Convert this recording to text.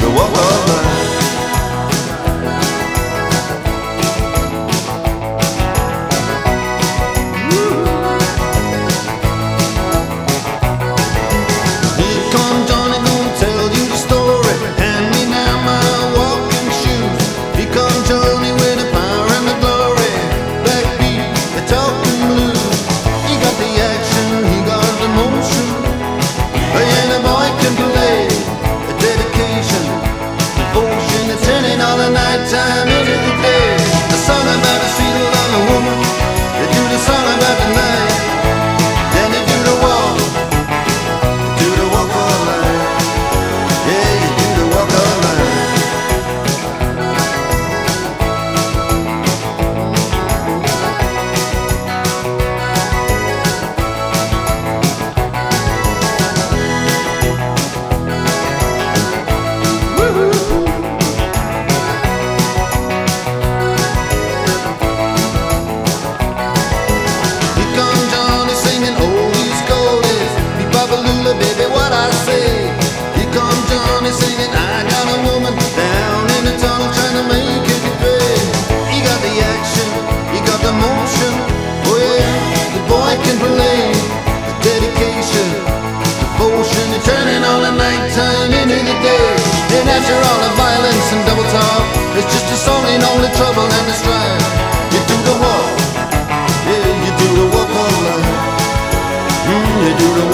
the walk of life. Here comes Johnny, gonna tell you the story. Hand me now my walking shoes. Here comes Johnny with the power and the glory. Backbeat, the talking blues. He got the action, he got the motion. And the boy can play a dedication, devotion, it's turning all the night time into the day. The song about a sweet little woman. They do the song about the night. Then they do the walk. Do the walk of life. Yeah, you do the walk of life. Here comes Johnny singing oldies goldies. Be Babalula, baby, what I say. Here comes Johnny singing, I got a woman down in the tunnel trying to make it pay. He got the action, he got the motion. Oh yeah, the boy can play the dedication, devotion, and turning all the nighttime into the day. And after all the violence and double talk, it's just a song in all the trouble and the strife. You do the walk, yeah, you do the walk of life. You do the